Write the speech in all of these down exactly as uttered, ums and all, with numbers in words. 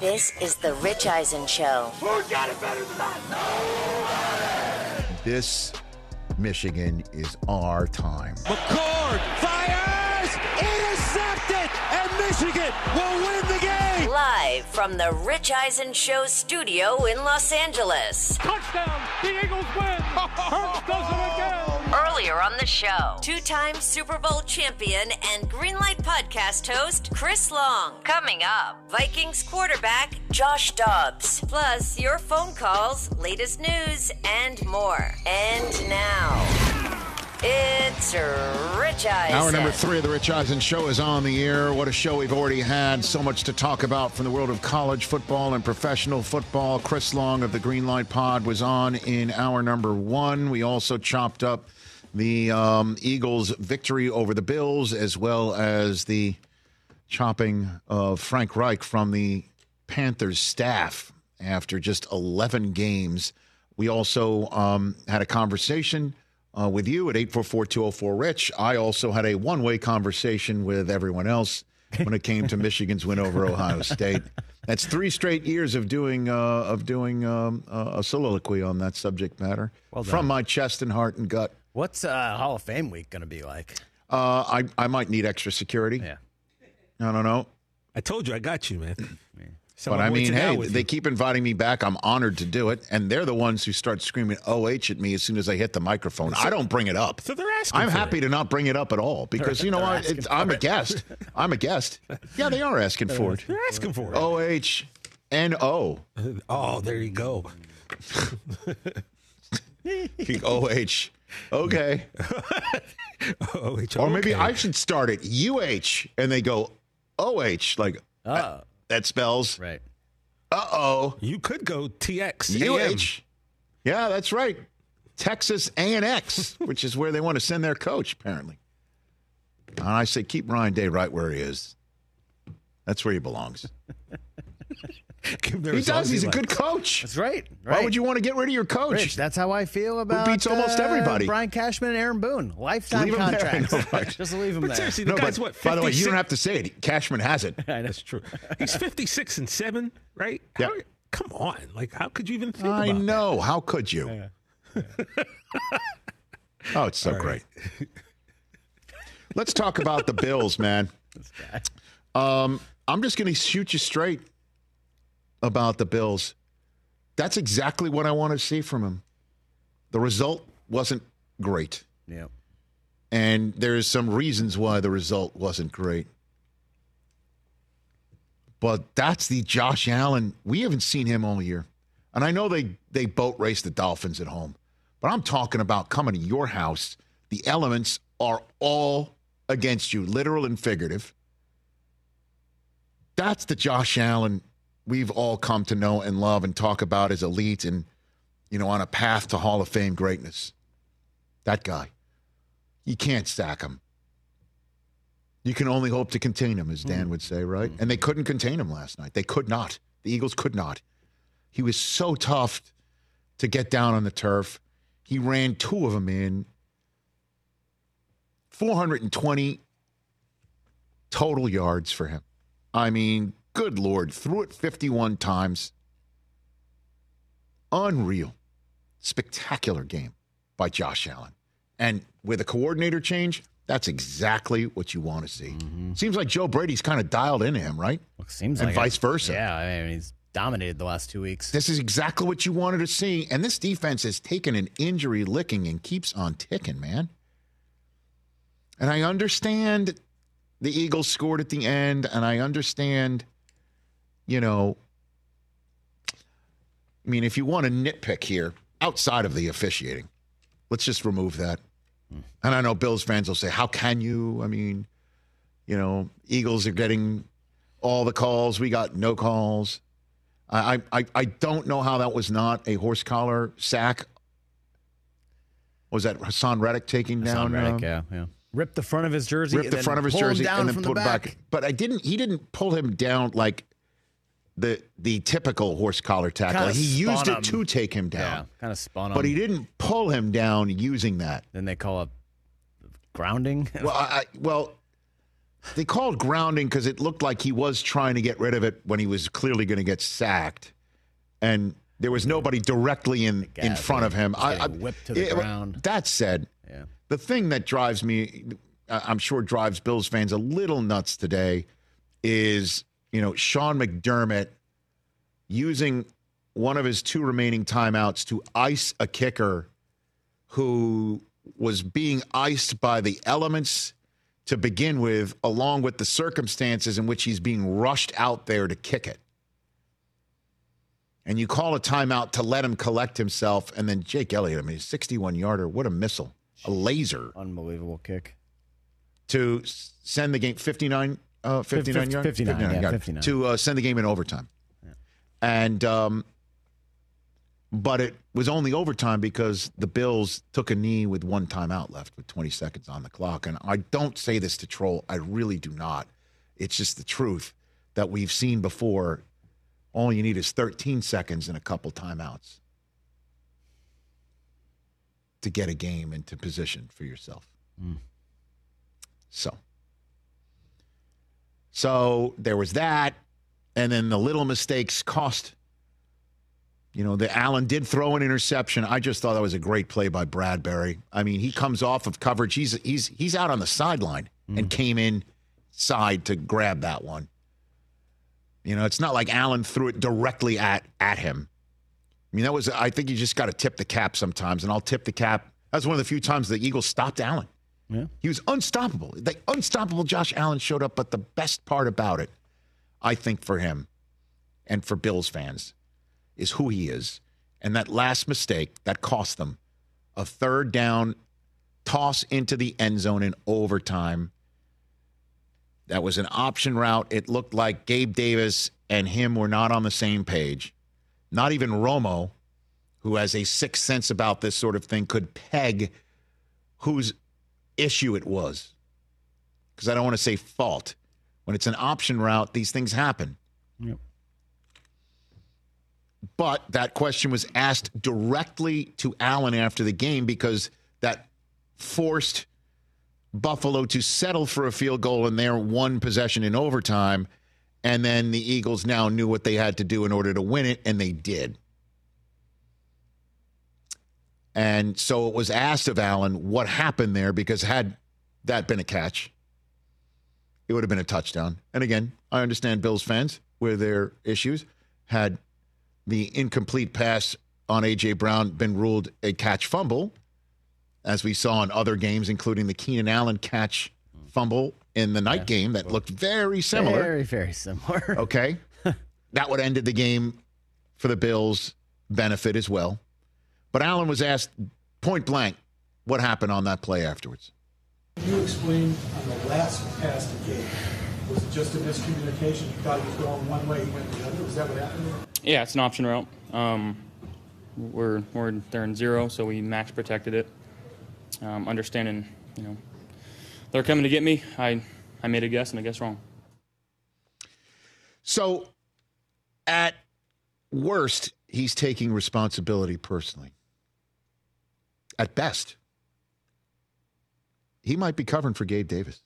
This is the Rich Eisen Show. Who got it better than that? This Michigan is our time. McCord fires, intercepted, and Michigan will win the game. Live from the Rich Eisen Show studio in Los Angeles. Touchdown, the Eagles win. Hurts does it again. Earlier on the show, two-time Super Bowl champion and Greenlight podcast host Chris Long. Coming up, Vikings quarterback Josh Dobbs. Plus, your phone calls, latest news, and more. And now, it's Rich Eisen. Hour number three of the Rich Eisen Show is on the air. What a show we've already had. So much to talk about from the world of college football and professional football. Chris Long of the Greenlight Pod was on in hour number one. We also chopped up the um, Eagles' victory over the Bills, as well as the chopping of Frank Reich from the Panthers staff after just eleven games. We also um, had a conversation uh, with you at eight four four, two oh four, RICH. I also had a one-way conversation with everyone else when it came to Michigan's win over Ohio State. That's three straight years of doing uh, of doing um, uh, a soliloquy on that subject matter Well done. from my chest and heart and gut. What's uh, Hall of Fame week going to be like? Uh, I I might need extra security. Yeah. I don't know. I told you I got you, man. But I mean, hey, they they keep inviting me back. I'm honored to do it. And they're the ones who start screaming O H at me as soon as I hit the microphone. I don't bring it up. So they're asking I'm for happy it. to not bring it up at all because, you know what? It's, I'm a guest. I'm a guest. Yeah, they are asking for it. They're asking for it. O H N O. Oh, there you go. O H. Okay. Oh, it's Or maybe okay. I should start it U H and they go O H. Like, Oh, that, that spells, right. uh-oh. You could go T X. U H. Yeah, that's right. Texas A and X, which is where they want to send their coach, apparently. And I say keep Ryan Day right where he is. That's where he belongs. He does. He's a good coach. That's right. right. Why would you want to get rid of your coach? Rich, that's how I feel about beats almost uh, everybody. Brian Cashman and Aaron Boone. Lifetime Leave 'em there. contracts. I know, right. Just leave them But there. seriously, the No, guy's but, what? by the way, you fifty-six? don't have to say it. Cashman has it. That's true. He's fifty-six and seven, right? Yeah. How, come on. Like, how could you even think I about know. How could you? Oh, it's so great. Let's talk about the Bills, man. Um, I'm just going to shoot you straight about the Bills. That's exactly what I want to see from him. The result wasn't great. Yeah. And there's some reasons why the result wasn't great. But that's the Josh Allen. We haven't seen him all year. And I know they, they boat race the Dolphins at home. But I'm talking about coming to your house. The elements are all against you, literal and figurative. That's the Josh Allen we've all come to know and love and talk about as elite and, you know, on a path to Hall of Fame greatness. That guy. You can't sack him. You can only hope to contain him, as Dan would say, right? And they couldn't contain him last night. They could not. The Eagles could not. He was so tough to get down on the turf. He ran two of them in. four hundred twenty total yards for him. I mean, good Lord, threw it fifty-one times. Unreal. Spectacular game by Josh Allen. And with a coordinator change, that's exactly what you want to see. Mm-hmm. Seems like Joe Brady's kind of dialed into him, right? Well, seems and like vice it. versa. Yeah, I mean, he's dominated the last two weeks. This is exactly what you wanted to see. And this defense has taken an injury licking and keeps on ticking, man. And I understand the Eagles scored at the end, and I understand, you know, I mean, if you want to nitpick here, outside of the officiating, let's just remove that. Hmm. And I know Bills fans will say, how can you? I mean, you know, Eagles are getting all the calls. We got no calls. I I, I don't know how that was not a horse collar sack. Was that Hassan Reddick taking Hassan down? Reddick, um, yeah, yeah. Ripped the front of his jersey. ripped and the then front of his pull him jersey down and then from pulled the back. back. But I didn't. He didn't pull him down like the the typical horse collar tackle. Kinda He used spun it him. to take him Yeah, down, kind of spun him. but he didn't pull him down using that. Then they call it grounding. Well, I, I well, They called grounding because it looked like he was trying to get rid of it when he was clearly going to get sacked. And there was nobody directly in, in front of him. I, I, whipped to the it, ground. That said, yeah. the thing that drives me, I'm sure drives Bills fans a little nuts today, is, you know, Sean McDermott using one of his two remaining timeouts to ice a kicker who was being iced by the elements to begin with, along with the circumstances in which he's being rushed out there to kick it. And you call a timeout to let him collect himself, and then Jake Elliott, I mean, sixty-one-yarder, what a missile. A laser. Unbelievable kick. To send the game fifty-nine, uh, fifty-nine yards? fifty-nine, fifty-nine, yeah, fifty-nine. To uh, send the game in overtime. Yeah. And, um, but it was only overtime because the Bills took a knee with one timeout left with twenty seconds on the clock. And I don't say this to troll. I really do not. It's just the truth that we've seen before. All you need is thirteen seconds and a couple timeouts to get a game into position for yourself. Mm. So, so there was that. And then the little mistakes cost. You know, the Allen did throw an interception. I just thought that was a great play by Bradbury. I mean, he comes off of coverage. He's he's he's out on the sideline mm. and came inside to grab that one. You know, it's not like Allen threw it directly at at him. I mean, that was, I think you just got to tip the cap sometimes, and I'll tip the cap. That's one of the few times the Eagles stopped Allen. Yeah. He was unstoppable. The unstoppable Josh Allen showed up, but the best part about it, I think, for him and for Bills fans, is who he is. And that last mistake that cost them a third down toss into the end zone in overtime. That was an option route. It looked like Gabe Davis and him were not on the same page. Not even Romo, who has a sixth sense about this sort of thing, could peg whose issue it was. Because I don't want to say fault. When it's an option route, these things happen. Yep. But that question was asked directly to Allen after the game because that forced Buffalo to settle for a field goal in their one possession in overtime. And then the Eagles now knew what they had to do in order to win it, and they did. And so it was asked of Allen what happened there, because had that been a catch, it would have been a touchdown. And again, I understand Bills fans with their issues. Had the incomplete pass on A J. Brown been ruled a catch fumble, as we saw in other games, including the Keenan Allen catch fumble in the night yeah. game that looked very similar. Very, very similar. Okay. That would have ended the game for the Bills' benefit as well. But Allen was asked point blank what happened on that play afterwards. Can you explain on the last pass to Gabe? Was it just a miscommunication? You thought he was going one way, he went the other? Was that what happened? Yeah, it's an option route. Um, we're we're they're in zero, so we max protected it. Um, understanding, you know, they're coming to get me. I I made a guess and I guess wrong. So, at worst, he's taking responsibility personally. At best, he might be covering for Gabe Davis.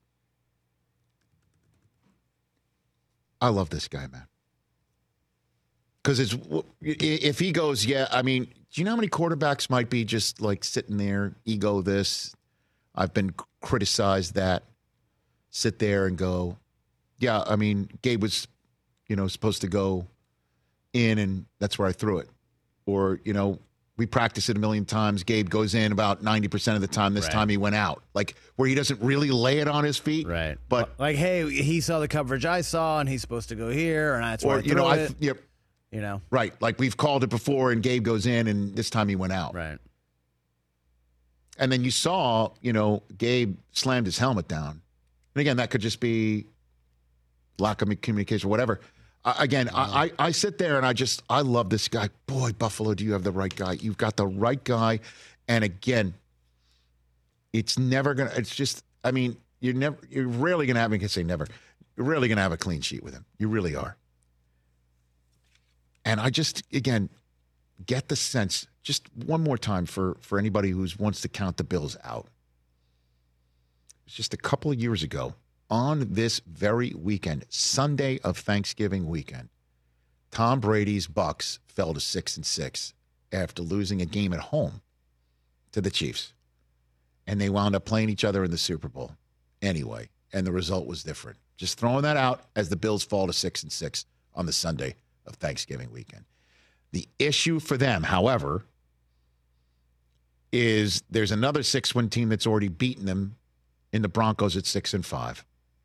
I love this guy, man. Because it's if he goes, yeah, I mean, do you know how many quarterbacks might be just like sitting there, ego this, I've been criticized that, sit there and go, yeah, I mean, Gabe was, you know, supposed to go in and that's where I threw it. Or, you know, we practice it a million times. Gabe goes in about ninety percent of the time. This right. time he went out. Like, where he doesn't really lay it on his feet. Right. But like, hey, he saw the coverage I saw, and he's supposed to go here, and that's where or, I threw you know, it. I, yep. You know. Right. Like, we've called it before, and Gabe goes in, and this time he went out. Right. And then you saw, you know, Gabe slammed his helmet down. And again, that could just be lack of communication, whatever. Uh, again, oh. I, I, I sit there and I just, I love this guy. Boy, Buffalo, do you have the right guy? You've got the right guy. And again, it's never going to, it's just, I mean, you're never, you're rarely going to have, I can say never, you're rarely going to have a clean sheet with him. You really are. And I just, again, get the sense, just one more time for, for anybody who wants to count the Bills out. It's just a couple of years ago, on this very weekend, Sunday of Thanksgiving weekend, Tom Brady's Bucks fell to six and six after losing a game at home to the Chiefs. And they wound up playing each other in the Super Bowl anyway. And the result was different. Just throwing that out as the Bills fall to six and six on the Sunday of Thanksgiving weekend. The issue for them, however, is there's another six-win team that's already beaten them in the Broncos at six and five.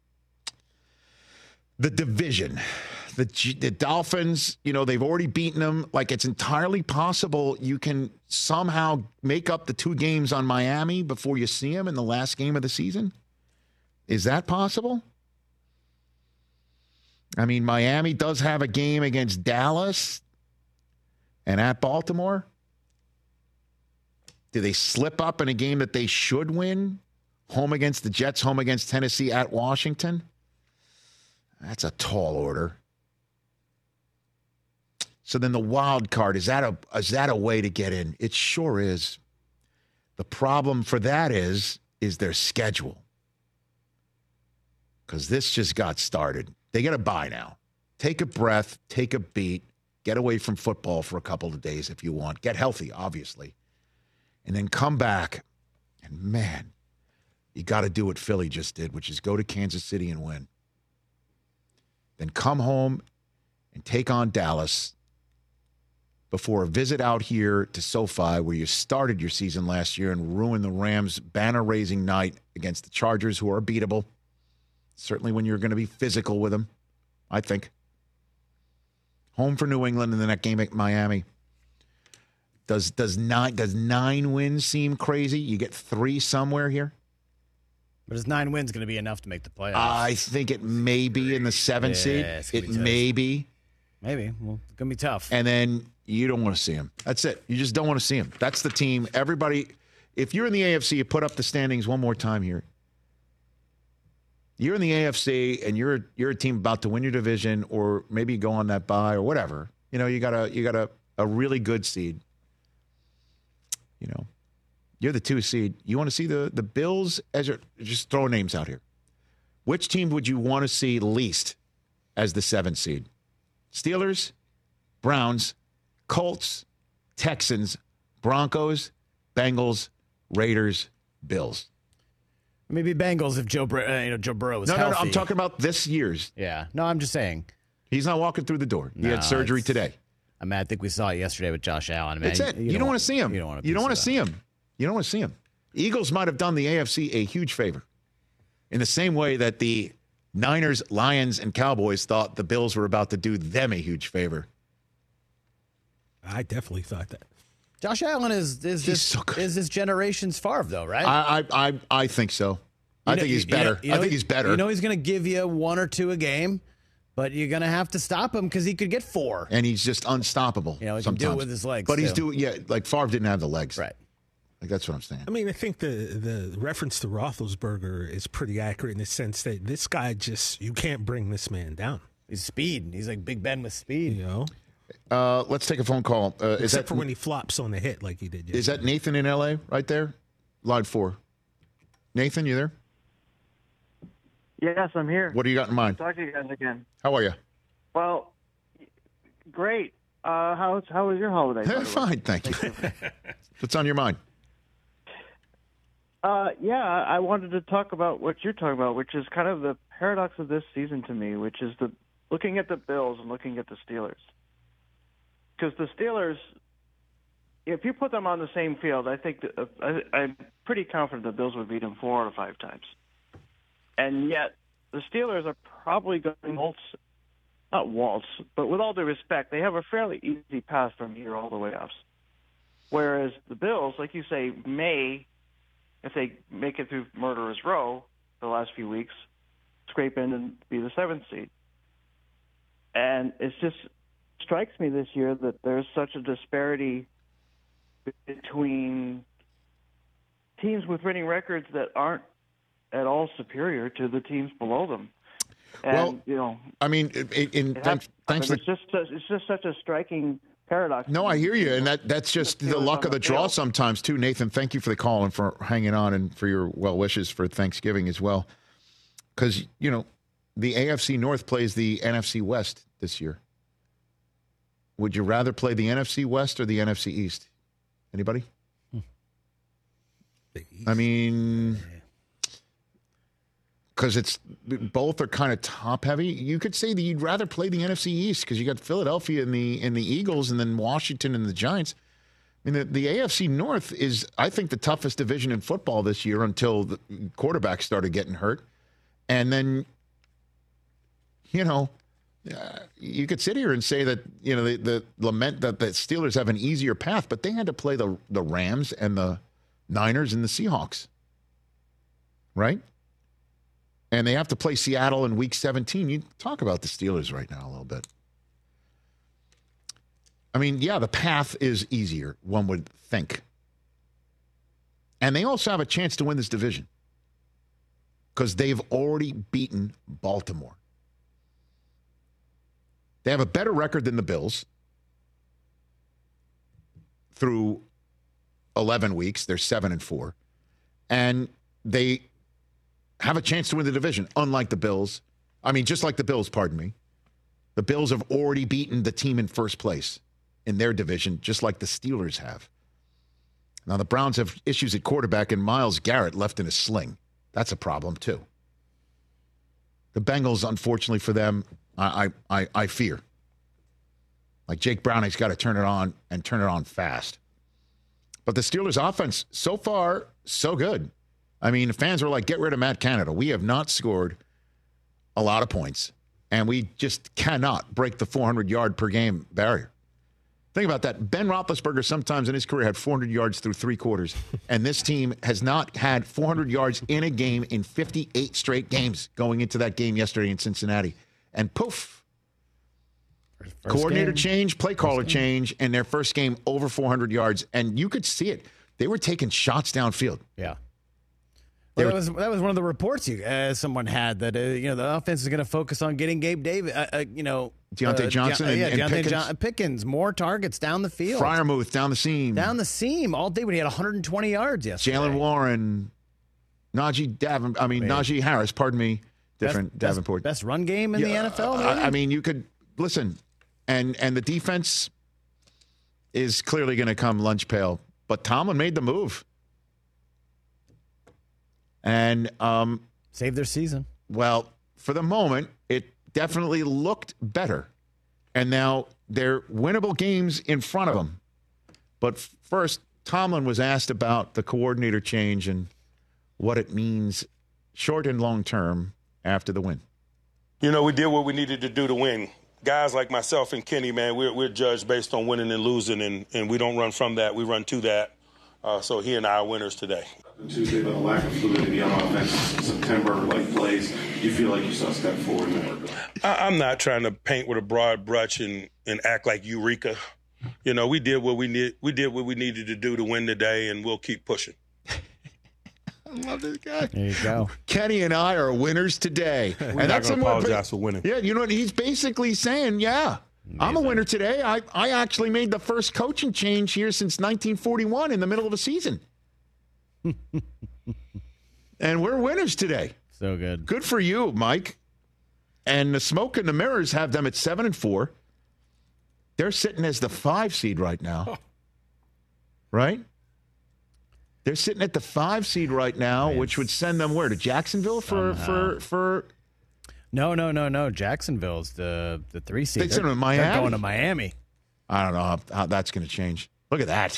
The division, the the Dolphins, you know, they've already beaten them. Like, it's entirely possible you can somehow make up the two games on Miami before you see them in the last game of the season. Is that possible? I mean, Miami does have a game against Dallas and at Baltimore. Do they slip up in a game that they should win? Home against the Jets, home against Tennessee, at Washington? That's a tall order. So then the wild card, is that a is that a way to get in? It sure is. The problem for that is, is their schedule. Because this just got started. They got to bye now. Take a breath, take a beat, get away from football for a couple of days if you want. Get healthy, obviously. And then come back. And man, you got to do what Philly just did, which is go to Kansas City and win. Then come home and take on Dallas before a visit out here to SoFi, where you started your season last year and ruined the Rams' banner-raising night against the Chargers, who are beatable. Certainly when you're going to be physical with them, I think. Home for New England and then that game at Miami. Does does nine does nine wins seem crazy? You get three somewhere here? But is nine wins going to be enough to make the playoffs? I think it may be in the seven yeah, seed. It may be. Maybe. Well, it's going to be tough. And then you don't want to see him. That's it. You just don't want to see him. That's the team. Everybody, if you're in the A F C, you put up the standings one more time here. You're in the A F C and you're you're a team about to win your division, or maybe go on that bye or whatever. You know, you got a you got a, a really good seed. You know, you're the two seed. You want to see the the Bills as your, just throw names out here. Which team would you want to see least as the seventh seed? Steelers, Browns, Colts, Texans, Broncos, Bengals, Raiders, Bills. Maybe Bengals if Joe, Bur- uh, you know, Joe Burrow was no, healthy. No, no, I'm talking about this year's. Yeah. No, I'm just saying. He's not walking through the door. He no, had surgery today. I mean, I think we saw it yesterday with Josh Allen. Man, That's it. You, you don't, don't want to see him. You don't want to, you don't want to see him. You don't want to see him. Eagles might have done the A F C a huge favor. In the same way that the Niners, Lions, and Cowboys thought the Bills were about to do them a huge favor. I definitely thought that. Josh Allen is is this, so is this generation's Favre, though, right? I I I, I think so. You I know, think he's better. You know, you know, I think he's better. You know he's going to give you one or two a game, but you're going to have to stop him because he could get four. And he's just unstoppable. You know, he sometimes. can do it with his legs. But too. he's doing, yeah, like Favre didn't have the legs. Right. Like, that's what I'm saying. I mean, I think the, the reference to Roethlisberger is pretty accurate in the sense that this guy just, you can't bring this man down. He's speed. He's like Big Ben with speed. You know? Uh, let's take a phone call. Uh, Except is that, for when he flops on the hit like he did yesterday. Is that Nathan in L A right there? Line four. Nathan, you there? Yes, I'm here. What do you got in mind? Talk to you guys again. How are you? Well, great. Uh, how how was your holiday? Fine, thank you. What's on your mind? Uh, yeah, I wanted to talk about what you're talking about, which is kind of the paradox of this season to me, which is the looking at the Bills and looking at the Steelers. Because the Steelers, if you put them on the same field, I think that, uh, I, I'm pretty confident the Bills would beat them four out of five times. And yet, the Steelers are probably going to waltz, not waltz, but with all due respect, they have a fairly easy path from here all the way up. Whereas the Bills, like you say, may, if they make it through Murderer's Row the last few weeks, scrape in and be the seventh seed. And it just strikes me this year that there's such a disparity between teams with winning records that aren't at all superior to the teams below them. And, well, you know, I mean, in, in, thanks, thanks I mean, for, it's just it's just such a striking paradox. No, I hear you, and that that's just the luck of the draw sometimes too. Nathan, thank you for the call and for hanging on and for your well wishes for Thanksgiving as well. Because, you know, the A F C North plays the N F C West this year. Would you rather play the N F C West or the N F C East? Anybody? Hmm. I mean, because it's both are kind of top heavy. You could say that you'd rather play the N F C East because you got Philadelphia and the and the Eagles, and then Washington and the Giants. I mean, the, the A F C North is, I think, the toughest division in football this year until the quarterbacks started getting hurt. And then, you know, uh, you could sit here and say that, you know, the, the lament that the Steelers have an easier path, but they had to play the, the Rams and the Niners and the Seahawks, right? And they have to play Seattle in week seventeen. You talk about the Steelers right now a little bit. I mean, yeah, the path is easier, one would think. And they also have a chance to win this division because they've already beaten Baltimore. They have a better record than the Bills through eleven weeks. They're seven and four. And they have a chance to win the division, unlike the Bills. I mean, just like the Bills, pardon me. The Bills have already beaten the team in first place in their division, just like the Steelers have. Now, the Browns have issues at quarterback, and Myles Garrett left in a sling. That's a problem, too. The Bengals, unfortunately for them, I I, I, I fear. Like Jake Browning's got to turn it on and turn it on fast. But the Steelers' offense, so far, so good. I mean, fans were like, get rid of Matt Canada. We have not scored a lot of points, and we just cannot break the four hundred yard per game barrier. Think about that. Ben Roethlisberger sometimes in his career had four hundred yards through three quarters, and this team has not had four hundred yards in a game in fifty-eight straight games going into that game yesterday in Cincinnati. And poof, first coordinator game, change, play caller change, and their first game over four hundred yards. And you could see it. They were taking shots downfield. Yeah. Well, that was that was one of the reports you uh, someone had that uh, you know the offense is going to focus on getting Gabe Davis, uh, uh, you know Deontay uh, Johnson, De- and, yeah, and Deontay Pickens. John- Pickens, more targets down the field, Freiermuth down the seam, down the seam all day when he had one hundred twenty yards yesterday. Jalen Warren, Najee Davin, I mean I mean, Najee Harris, pardon me, different best, Davenport, best, best run game in yeah, the N F L. I, I mean, you could listen, and and the defense is clearly going to come lunch pail, but Tomlin made the move. And um, save their season. Well, for the moment, it definitely looked better. And now they're winnable games in front of them. But first, Tomlin was asked about the coordinator change and what it means short and long term after the win. You know, we did what we needed to do to win. Guys like myself and Kenny, man, we're, we're judged based on winning and losing, and, and we don't run from that. We run to that. Uh, so he and I are winners today. Tuesday, but a lack of fluidity on offense in September, like plays, do you feel like you saw a step forward there? I, I'm not trying to paint with a broad brush and, and act like Eureka. You know, we did what we need. We did what we needed to do to win today, and we'll keep pushing. I love this guy. There you go. Kenny and I are winners today. We're and not that's going to apologize for winning. Yeah, you know what? He's basically saying, yeah, amazing. I'm a winner today. I, I actually made the first coaching change here since nineteen forty-one in the middle of a season. And we're winners today. So good. Good for you, Mike. And the smoke and the mirrors have them at seven and four. They're sitting as the five seed right now. Right? They're sitting at the five seed right now, Man. which would send them where? To Jacksonville for for for No, no, no, no. Jacksonville's the the three seed. They sent them to Miami. They're going to Miami. I don't know how, how that's going to change. Look at that.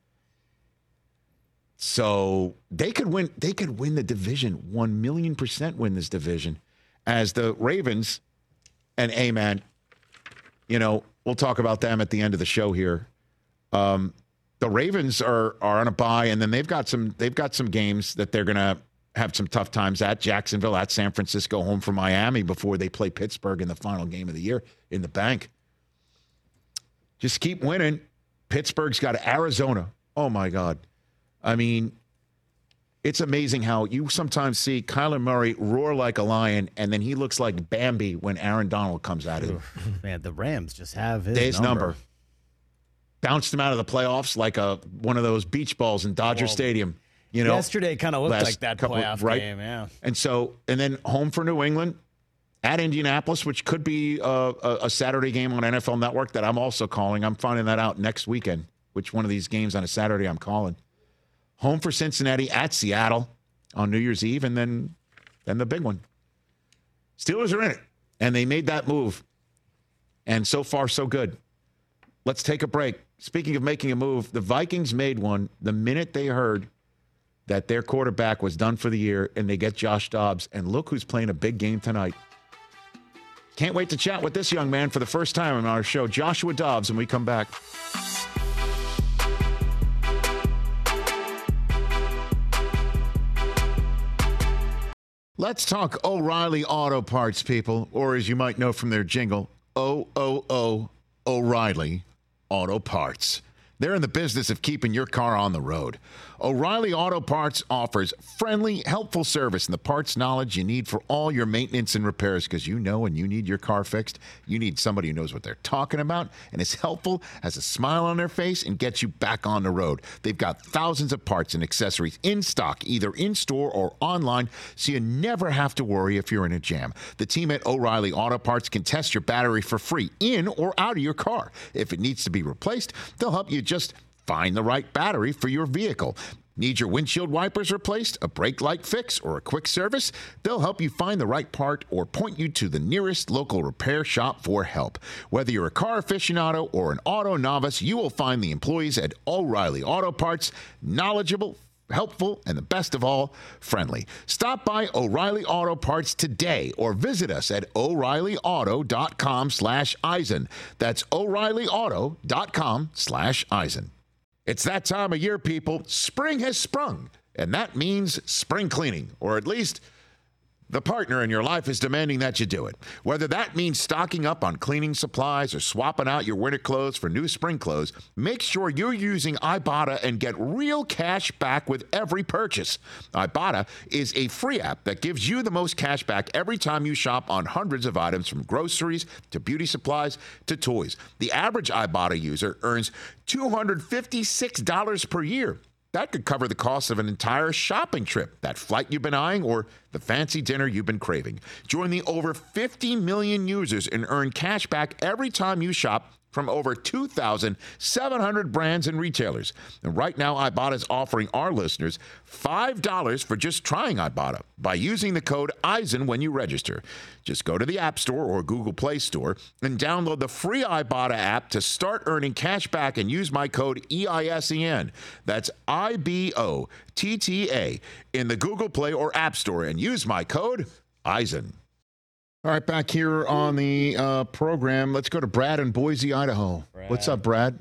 So they could win. They could win the division. One million percent win this division. As the Ravens and A-Man, you know, we'll talk about them at the end of the show here. Um, the Ravens are are on a bye, and then they've got some. They've got some games that they're going to have some tough times at. Jacksonville, at San Francisco, home for Miami before they play Pittsburgh in the final game of the year in the bank. Just keep winning. Pittsburgh's got Arizona. Oh my God. I mean, it's amazing how you sometimes see Kyler Murray roar like a lion, and then he looks like Bambi when Aaron Donald comes at him. Man, the Rams just have his Day's number. number. Bounced him out of the playoffs like a one of those beach balls in Dodger well, Stadium. You know, yesterday kind of looked last like that couple- playoff right? game. Yeah. And so, and then home for New England at Indianapolis, which could be a, a, a Saturday game on N F L Network that I'm also calling. I'm finding that out next weekend, which one of these games on a Saturday I'm calling. Home for Cincinnati at Seattle on New Year's Eve, and then, then the big one. Steelers are in it, and they made that move. And so far, so good. Let's take a break. Speaking of making a move, the Vikings made one the minute they heard that their quarterback was done for the year, and they get Josh Dobbs. And look who's playing a big game tonight. Can't wait to chat with this young man for the first time on our show, Joshua Dobbs, when we come back. Let's talk O'Reilly Auto Parts, people, or as you might know from their jingle, O O O O'Reilly Auto Parts. They're in the business of keeping your car on the road. O'Reilly Auto Parts offers friendly, helpful service and the parts knowledge you need for all your maintenance and repairs, because you know when you need your car fixed, you need somebody who knows what they're talking about and is helpful, has a smile on their face, and gets you back on the road. They've got thousands of parts and accessories in stock, either in-store or online, so you never have to worry if you're in a jam. The team at O'Reilly Auto Parts can test your battery for free in or out of your car. If it needs to be replaced, they'll help you just find the right battery for your vehicle. Need your windshield wipers replaced, a brake light fix, or a quick service? They'll help you find the right part or point you to the nearest local repair shop for help. Whether you're a car aficionado or an auto novice, you will find the employees at O'Reilly Auto Parts knowledgeable, helpful, and the best of all, friendly. Stop by O'Reilly Auto Parts today or visit us at O'Reilly Auto dot com slash Eisen. That's O'Reilly Auto dot com slash Eisen. It's that time of year, people. Spring has sprung, and that means spring cleaning, or at least the partner in your life is demanding that you do it. Whether that means stocking up on cleaning supplies or swapping out your winter clothes for new spring clothes, make sure you're using Ibotta and get real cash back with every purchase. Ibotta is a free app that gives you the most cash back every time you shop on hundreds of items, from groceries to beauty supplies to toys. The average Ibotta user earns two hundred fifty-six dollars per year. That could cover the cost of an entire shopping trip, that flight you've been eyeing, or the fancy dinner you've been craving. Join the over fifty million users and earn cash back every time you shop from over two thousand seven hundred brands and retailers. And right now, Ibotta is offering our listeners five dollars for just trying Ibotta by using the code Eisen when you register. Just go to the App Store or Google Play Store and download the free Ibotta app to start earning cash back and use my code E I S E N. That's I B O T T A in the Google Play or App Store, and use my code Eisen. All right, back here on the uh, program, let's go to Brad in Boise, Idaho. Brad. What's up, Brad?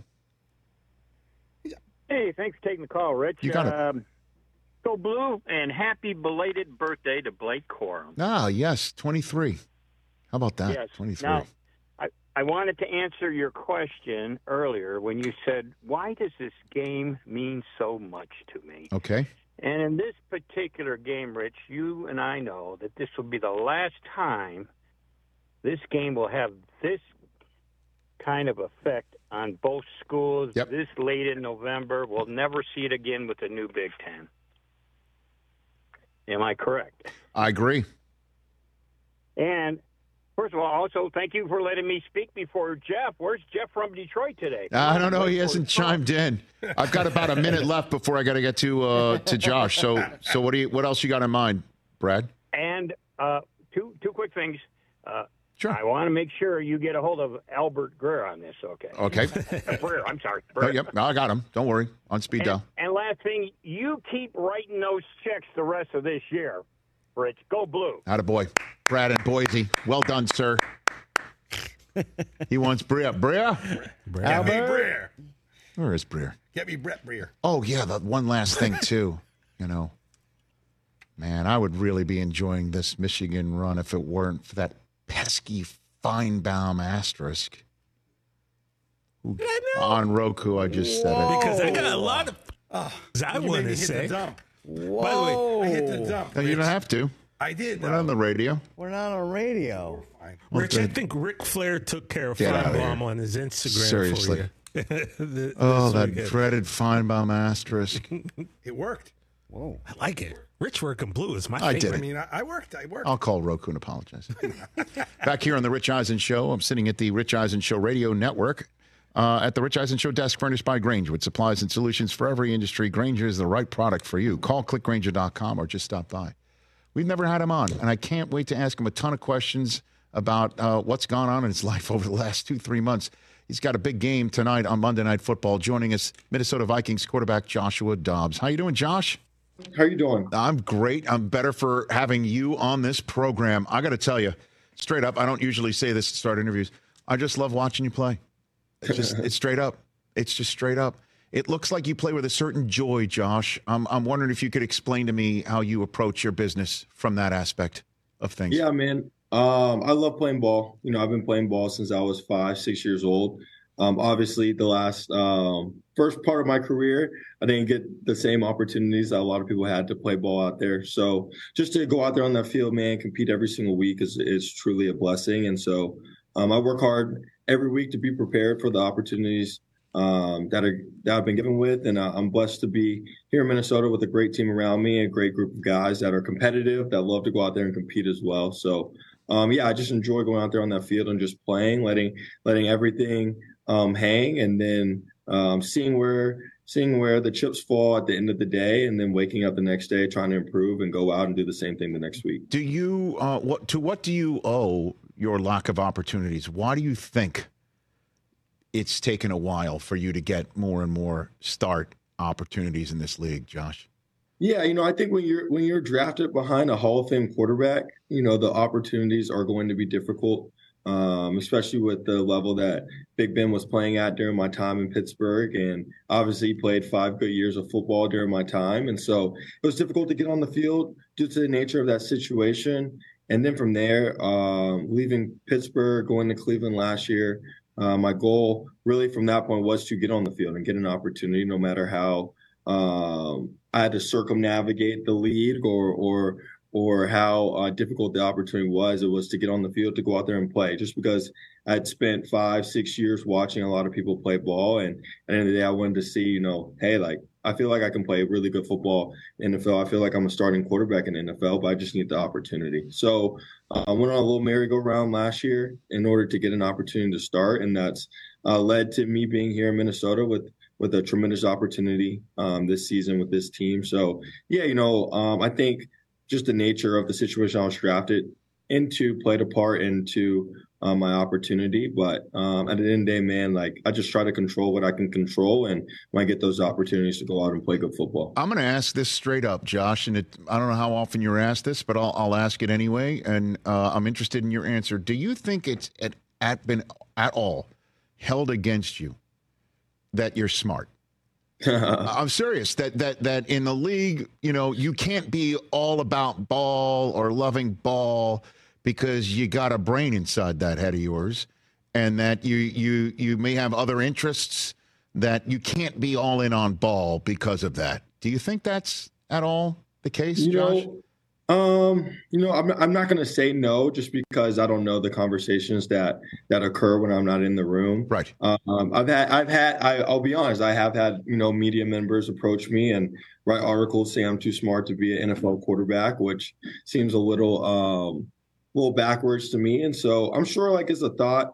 Hey, thanks for taking the call, Rich. You got it. Um, go Blue, and happy belated birthday to Blake Corum. Ah, yes, twenty-three. How about that? Yes. twenty-three. Now, I, I wanted to answer your question earlier when you said, why does this game mean so much to me? Okay. And in this particular game, Rich, you and I know that this will be the last time this game will have this kind of effect on both schools. Yep. This late in November. We'll never see it again with the new Big Ten. Am I correct? I agree. And first of all, also, thank you for letting me speak before Jeff. Where's Jeff from Detroit today? I don't know. He hasn't chimed in. I've got about a minute left before I got to get to uh, to Josh. So, so what do you? What else you got in mind, Brad? And uh, two two quick things. Uh, Sure. I want to make sure you get a hold of Albert Greer on this. Okay. Okay. Uh, Greer, I'm sorry. Oh, Greer. yep, I got him. Don't worry. On speed And, dial. and last thing, you keep writing those checks the rest of this year, Rich. Go Blue. Attaboy. Brad in Boise. Well done, sir. He wants Bria. Bria? Get me Breer. Where is Bria? Get me Brett Breer. Oh, yeah, the one last thing, too. You know, man, I would really be enjoying this Michigan run if it weren't for that pesky Feinbaum asterisk. On Roku, I just said it. Because I got a lot of Oh, I want to say. Whoa. By the way, I hit the dump. No, you don't have to. I did. We're not on the radio. We're not on radio. Rich, I think Ric Flair took care of Get out of Feinbaum here. on his Instagram Seriously. for you. The- Oh, this that weekend. dreaded Feinbaum asterisk. It worked. Whoa. I like it. Rich working blue is my I favorite. did I it. mean, I, I worked. I worked. I'll call Roku and apologize. Back here on the Rich Eisen Show, I'm sitting at the Rich Eisen Show Radio Network uh, at the Rich Eisen Show desk furnished by Grainger with supplies and solutions for every industry. Grainger is the right product for you. Call click grainger dot com or just stop by. We've never had him on, and I can't wait to ask him a ton of questions about uh, what's gone on in his life over the last two, three months. He's got a big game tonight on Monday Night Football. Joining us, Minnesota Vikings quarterback Joshua Dobbs. How you doing, Josh? How you doing? I'm great. I'm better for having you on this program. I got to tell you, straight up, I don't usually say this to start interviews. I just love watching you play. It's just, it's straight up. It's just straight up. It looks like you play with a certain joy, Josh. I'm, I'm wondering if you could explain to me how you approach your business from that aspect of things. Yeah, man. Um, I love playing ball. You know, I've been playing ball since I was five, six years old. Um, obviously, the last um, first part of my career, I didn't get the same opportunities that a lot of people had to play ball out there. So just to go out there on that field, man, compete every single week is, is truly a blessing. And so um, I work hard every week to be prepared for the opportunities um, that, are, that I've been given with. And uh, I'm blessed to be here in Minnesota with a great team around me, a great group of guys that are competitive, that love to go out there and compete as well. So, um, yeah, I just enjoy going out there on that field and just playing, letting letting everything um, hang, and then um, seeing where seeing where the chips fall at the end of the day, and then waking up the next day trying to improve and go out and do the same thing the next week. Do you uh, what to what do you owe your lack of opportunities? Why do you think it's taken a while for you to get more and more start opportunities in this league, Josh? Yeah, you know, I think when you're when you're drafted behind a Hall of Fame quarterback, you know, the opportunities are going to be difficult, um, especially with the level that Big Ben was playing at during my time in Pittsburgh. And obviously played five good years of football during my time. And so it was difficult to get on the field due to the nature of that situation. And then from there, um, leaving Pittsburgh, going to Cleveland last year, uh, my goal really from that point was to get on the field and get an opportunity, no matter how um, I had to circumnavigate the league or or or how uh, difficult the opportunity was. It was to get on the field, to go out there and play, just because I'd spent five, six years watching a lot of people play ball. And at the end of the day, I wanted to see, you know, hey, like, I feel like I can play really good football in the N F L. I feel like I'm a starting quarterback in the N F L, but I just need the opportunity. So uh, I went on a little merry-go-round last year in order to get an opportunity to start. And that's uh, led to me being here in Minnesota with with a tremendous opportunity um, this season with this team. So, yeah, you know, um, I think just the nature of the situation I was drafted into played a part into um, my opportunity. But um, at the end of the day, man, like, I just try to control what I can control. And when I get those opportunities to go out and play good football. I'm going to ask this straight up, Josh, and it, I don't know how often you're asked this, but I'll, I'll ask it anyway. And uh, I'm interested in your answer. Do you think it's at, at been at all held against you that you're smart? I'm serious. That that that in the league, you know, you can't be all about ball or loving ball because you got a brain inside that head of yours, and that you you you may have other interests that you can't be all in on ball because of that. Do you think that's at all the case, you Josh? Know, um, you know, I'm I'm not going to say no just because I don't know the conversations that that occur when I'm not in the room. Right. Um, I've had I've had I, I'll be honest. I have had you know media members approach me and write articles saying I'm too smart to be an N F L quarterback, which seems a little um a little backwards to me. And so I'm sure like it's a thought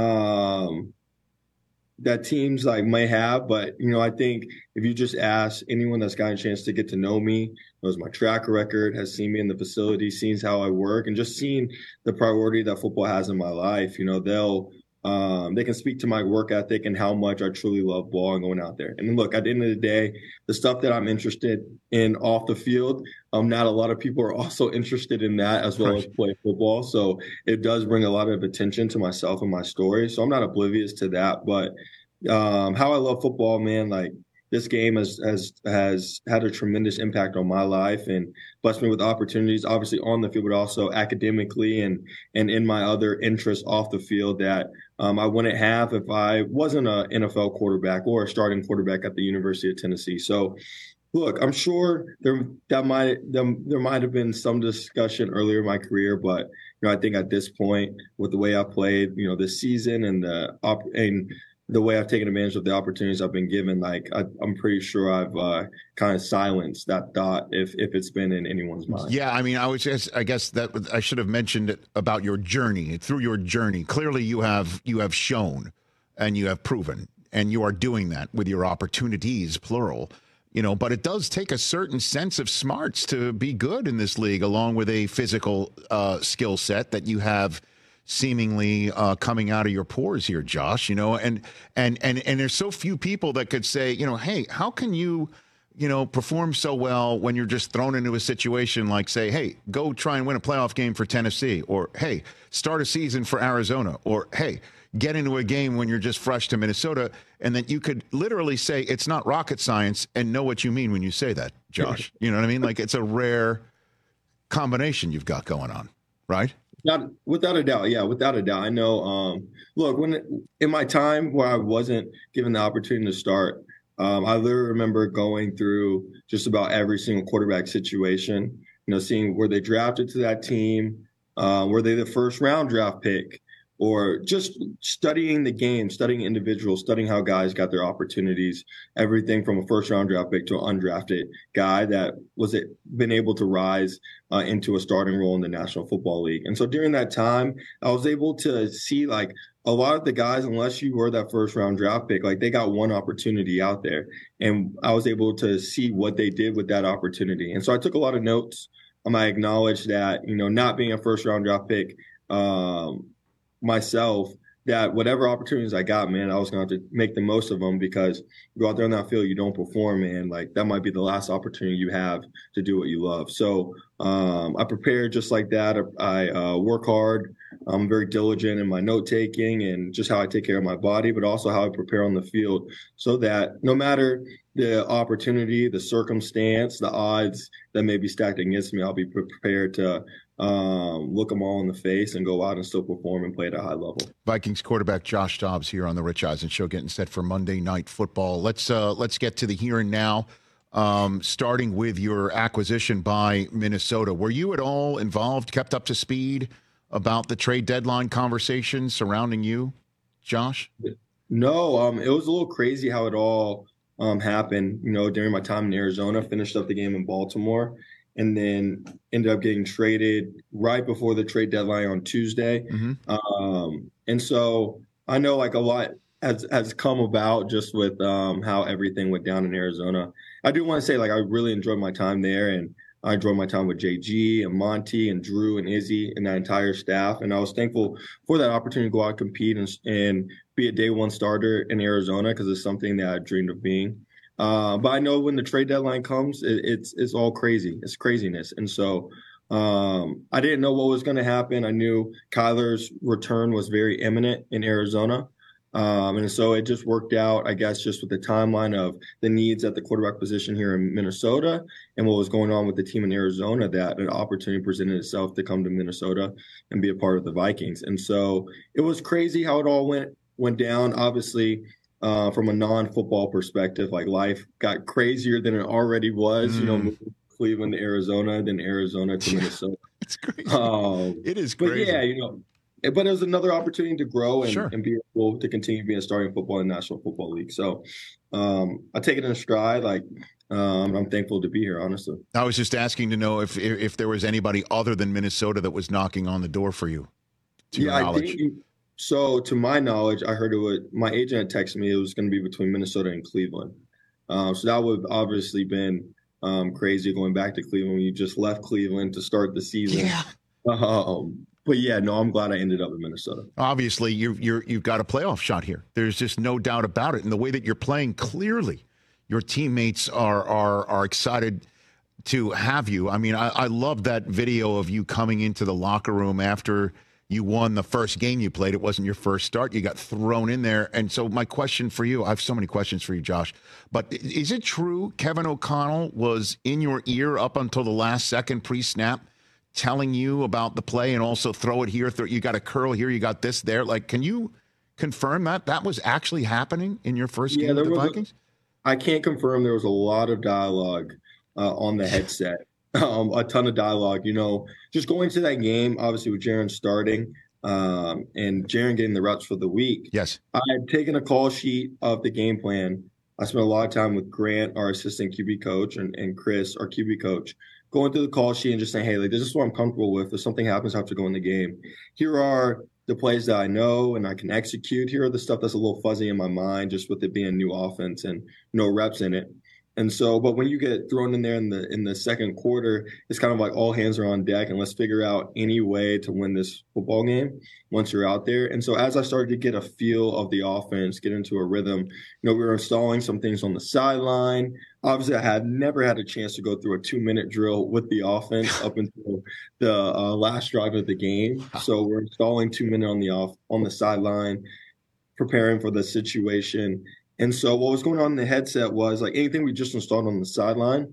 um that teams like may have, but you know, I think if you just ask anyone that's gotten a chance to get to know me, knows my track record, has seen me in the facility, sees how I work, and just seen the priority that football has in my life, you know, they'll um, they can speak to my work ethic and how much I truly love ball and going out there. And look, at the end of the day, the stuff that I'm interested in off the field, um, not a lot of people are also interested in that as well right. as play football. So it does bring a lot of attention to myself and my story. So I'm not oblivious to that, but um, how I love football, man, like this game has, has, has had a tremendous impact on my life and blessed me with opportunities, obviously on the field, but also academically and, and in my other interests off the field that um, I wouldn't have if I wasn't an N F L quarterback or a starting quarterback at the University of Tennessee. So, look, I'm sure there that might there, there might have been some discussion earlier in my career, but you know, I think at this point, with the way I played, you know, this season and the op- and the way I've taken advantage of the opportunities I've been given, like I, I'm pretty sure I've uh, kind of silenced that thought if if it's been in anyone's mind. Yeah, I mean, I was just, I guess that I should have mentioned it about your journey. Through your journey, clearly you have you have shown and you have proven, and you are doing that with your opportunities, plural. You know, but it does take a certain sense of smarts to be good in this league, along with a physical uh, skill set that you have seemingly uh, coming out of your pores here, Josh. You know, and and and and there's so few people that could say, you know, hey, how can you, you know, perform so well when you're just thrown into a situation like, say, hey, go try and win a playoff game for Tennessee, or hey, start a season for Arizona, or hey, get into a game when you're just fresh to Minnesota, and that you could literally say it's not rocket science and know what you mean when you say that, Josh. You know what I mean? Like, it's a rare combination you've got going on, right? Not, without a doubt, yeah, without a doubt. I know. Um, look, when in my time where I wasn't given the opportunity to start, um, I literally remember going through just about every single quarterback situation. You know, seeing were they drafted to that team, uh, were they the first round draft pick, or just studying the game, studying individuals, studying how guys got their opportunities, everything from a first-round draft pick to an undrafted guy that was it been able to rise uh, into a starting role in the National Football League. And so during that time, I was able to see, like, a lot of the guys, unless you were that first-round draft pick, like, they got one opportunity out there. And I was able to see what they did with that opportunity. And so I took a lot of notes. Um, I acknowledged that, you know, not being a first-round draft pick, um, myself, that whatever opportunities I got, man, I was going to have to make the most of them, because you go out there on that field, you don't perform, man, like that might be the last opportunity you have to do what you love. So um, I prepare just like that. I uh, work hard. I'm very diligent in my note taking and just how I take care of my body, but also how I prepare on the field, so that no matter the opportunity, the circumstance, the odds that may be stacked against me, I'll be prepared to um, look them all in the face and go out and still perform and play at a high level. Vikings quarterback Josh Dobbs here on the Rich Eisen Show, getting set for Monday Night Football. Let's uh, let's get to the here and now, um, starting with your acquisition by Minnesota. Were you at all involved, kept up to speed about the trade deadline conversation surrounding you, Josh? No, um, it was a little crazy how it all um, happened. You know, during my time in Arizona, finished up the game in Baltimore, and then ended up getting traded right before the trade deadline on Tuesday. Mm-hmm. Um, and so I know like a lot has, has come about just with um, how everything went down in Arizona. I do want to say, like, I really enjoyed my time there, and I enjoyed my time with J G and Monty and Drew and Izzy and that entire staff. And I was thankful for that opportunity to go out and compete and, and be a day one starter in Arizona, because it's something that I dreamed of being. Uh, but I know when the trade deadline comes, it, it's it's all crazy. It's craziness. And so um, I didn't know what was going to happen. I knew Kyler's return was very imminent in Arizona. Um, and so it just worked out, I guess, just with the timeline of the needs at the quarterback position here in Minnesota and what was going on with the team in Arizona, that an opportunity presented itself to come to Minnesota and be a part of the Vikings. And so it was crazy how it all went went down. Obviously, uh, from a non-football perspective, like, life got crazier than it already was, mm. you know, moving from Cleveland to Arizona, then Arizona to Minnesota. It's crazy. Um, it is but crazy. yeah, you know, but it was another opportunity to grow and, sure. and be able to continue being starting football in the National Football League. So um, I take it in stride. Like, um, I'm thankful to be here, honestly. I was just asking to know if if there was anybody other than Minnesota that was knocking on the door for you. To yeah, your I think so. To my knowledge, I heard it would. My agent had texted me it was going to be between Minnesota and Cleveland. Um, so that would have obviously been um, crazy going back to Cleveland when you just left Cleveland to start the season. Yeah. Um, But yeah, no, I'm glad I ended up in Minnesota. Obviously, you you're you've got a playoff shot here. There's just no doubt about it. And the way that you're playing, clearly, your teammates are are are excited to have you. I mean, I, I love that video of you coming into the locker room after you won the first game you played. It wasn't your first start. You got thrown in there. And so my question for you, I have so many questions for you, Josh. But is it true Kevin O'Connell was in your ear up until the last second pre-snap, telling you about the play and also throw it here, throw, you got a curl here, you got this there? Like, can you confirm that that was actually happening in your first yeah, game with the Vikings? A, I can't confirm. There was a lot of dialogue uh, on the headset, um, a ton of dialogue. You know, just going to that game, obviously with Jaron starting, um, and Jaren getting the reps for the week. Yes. I had taken a call sheet of the game plan. I spent a lot of time with Grant, our assistant Q B coach, and, and Chris, our Q B coach, going through the call sheet and just saying, hey, like, this is what I'm comfortable with. If something happens, I have to go in the game. Here are the plays that I know and I can execute. Here are the stuff that's a little fuzzy in my mind, just with it being a new offense and no reps in it. And so, but when you get thrown in there in the in the second quarter, it's kind of like all hands are on deck and let's figure out any way to win this football game once you're out there. And so as I started to get a feel of the offense, get into a rhythm, you know, we were installing some things on the sideline. Obviously, I had never had a chance to go through a two-minute drill with the offense up until the uh, last drive of the game. So we're installing two-minute on the off on the sideline, preparing for the situation. And so what was going on in the headset was like anything we just installed on the sideline,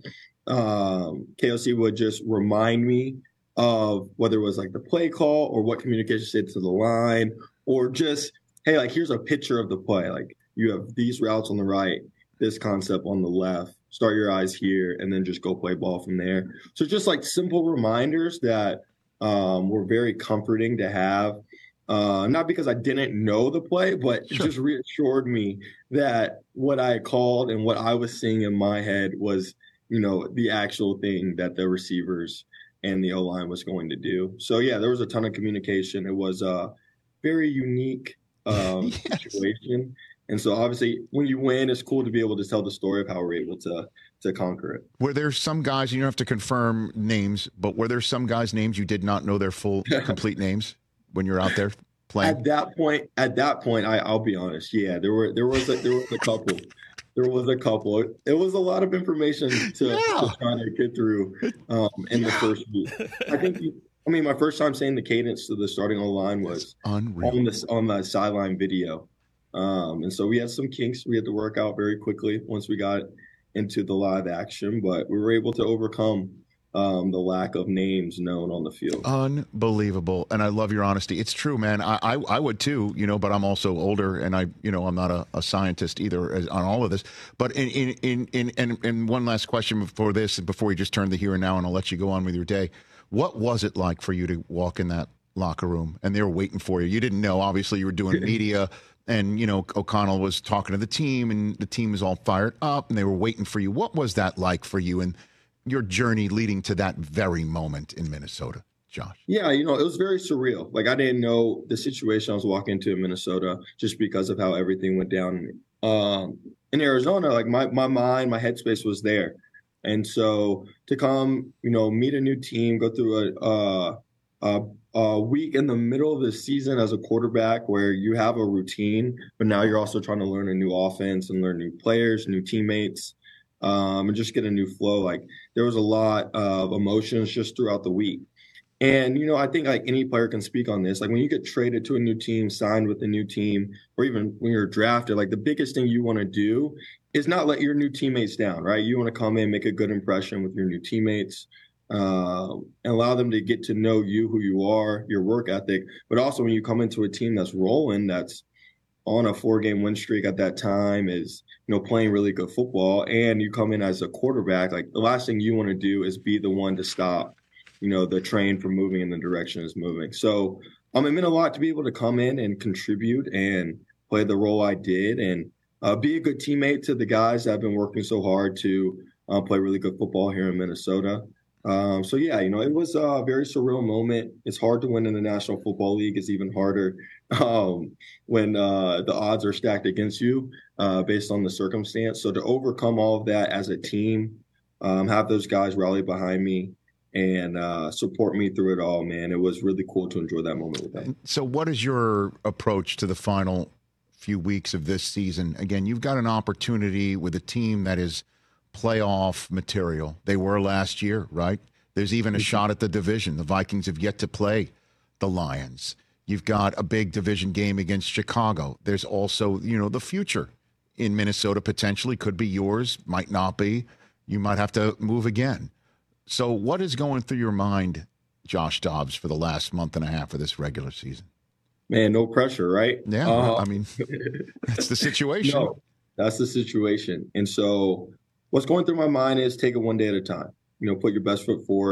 um, K O C would just remind me of whether it was like the play call or what communication said to the line, or just, hey, like here's a picture of the play. Like you have these routes on the right, this concept on the left, start your eyes here, and then just go play ball from there. So just like simple reminders that um, were very comforting to have. Uh, not because I didn't know the play, but sure. It just reassured me that what I called and what I was seeing in my head was, you know, the actual thing that the receivers and the O-line was going to do. So, yeah, there was a ton of communication. It was a very unique um, yes. situation. And so, obviously, when you win, it's cool to be able to tell the story of how we're able to to conquer it. Were there some guys, you don't have to confirm names, but were there some guys' names you did not know their full, complete names? When you're out there playing? At that point, at that point, I, I'll be honest. Yeah, there were there was a, there was a couple. There was a couple. It was a lot of information to, yeah. to try to get through um, in yeah. the first week. I think. I mean, my first time saying the cadence to the starting line was unreal. on the on the sideline video, um, and so we had some kinks we had to work out very quickly once we got into the live action, but we were able to overcome Um, the lack of names known on the field. Unbelievable. And I love your honesty. It's true, man. I, I, I would too, you know, but I'm also older and I, you know, I'm not a, a scientist either as, on all of this. But in, in, in, in, and, and one last question before this, before you just turn the here and now, and I'll let you go on with your day. What was it like for you to walk in that locker room and they were waiting for you? You didn't know, obviously you were doing media and, you know, O'Connell was talking to the team and the team was all fired up and they were waiting for you. What was that like for you? And your journey leading to that very moment in Minnesota, Josh? Yeah, you know, it was very surreal. Like, I didn't know the situation I was walking into in Minnesota just because of how everything went down. Um, in Arizona, like, my, my mind, my headspace was there. And so to come, you know, meet a new team, go through a, a, a, a week in the middle of the season as a quarterback where you have a routine, but now you're also trying to learn a new offense and learn new players, new teammates. Um, and just get a new flow. Like there was a lot of emotions just throughout the week. And, you know, I think like any player can speak on this. Like when you get traded to a new team, signed with a new team, or even when you're drafted, like the biggest thing you want to do is not let your new teammates down, right? You want to come in, make a good impression with your new teammates, uh, and allow them to get to know you, who you are, your work ethic. But also when you come into a team that's rolling, that's on a four-game win streak at that time, is, you know, playing really good football, and you come in as a quarterback, like the last thing you want to do is be the one to stop, you know, the train from moving in the direction it's moving. So um, it meant a lot to be able to come in and contribute and play the role I did and uh, be a good teammate to the guys that have been working so hard to uh, play really good football here in Minnesota. Um, so, yeah, you know, it was a very surreal moment. It's hard to win in the National Football League. It's even harder um, when uh, the odds are stacked against you uh, based on the circumstance. So to overcome all of that as a team, um, have those guys rally behind me and uh, support me through it all, man, it was really cool to enjoy that moment with them. So what is your approach to the final few weeks of this season? Again, you've got an opportunity with a team that is playoff material. They were last year, right? There's even a shot at the division. The Vikings have yet to play the Lions. You've got a big division game against Chicago. There's also, you know, the future in Minnesota potentially could be yours, might not be. You might have to move again. So what is going through your mind, Josh Dobbs, for the last month and a half of this regular season? Man, no pressure, right? Yeah, uh, I mean, that's the situation. No, that's the situation. And so what's going through my mind is take it one day at a time. You know, put your best foot forward,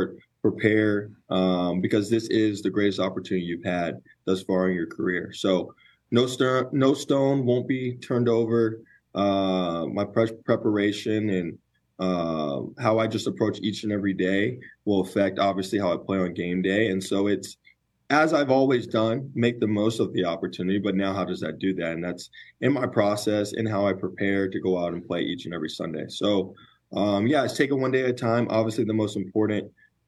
prepare, um, because this is the greatest opportunity you've had thus far in your career. So no stone, no stone won't be turned over. Uh, my pre- preparation and uh, how I just approach each and every day will affect, obviously, how I play on game day. And so it's, as I've always done, make the most of the opportunity. But now how does that do that? And that's in my process and how I prepare to go out and play each and every Sunday. So, um, yeah, it's take it one day at a time. Obviously, the most important